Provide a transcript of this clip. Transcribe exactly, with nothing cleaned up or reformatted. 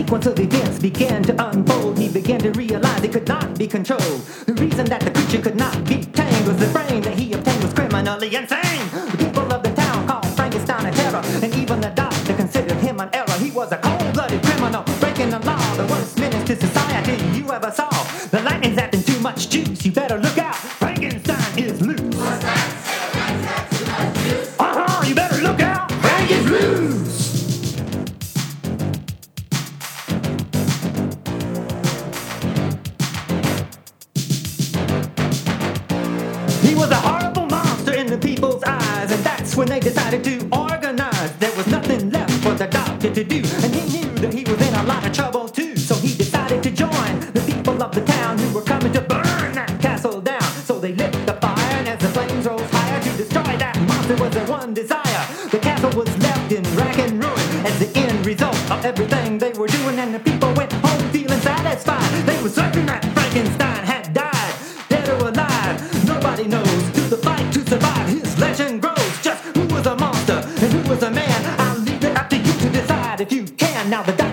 sequence of events began to unfold. He began to realize it could not be controlled. The reason that the creature could not be tamed was the brain that he obtained was criminally insane. The people of the town called Frankenstein a terror, and even the doctor considered him an error. He was a cold-blooded criminal, breaking the law, the worst menace to society you ever saw. The lightning's acting too much juice, you better look out. Frankenstein is loose. Uh-huh, you better look out. Frank is loose. He was a horrible monster in the people's eyes, and that's when they decided to organize. There was nothing left for the doctor to do, and he knew that he was in a lot of trouble too. So he decided to join the people of the town who were coming to burn that castle down. So they lit the fire, and as the flames rose higher to destroy that monster was their one desire. The castle was left in rack and ruin as the end result of everything they were doing, and the people went home feeling satisfied. They were certain that Frankenstein had died, dead or alive. Nobody knows. To the fight to survive, his legend grows. Just who was a monster and who was a man? I'll leave it up to you to decide if you can. Now the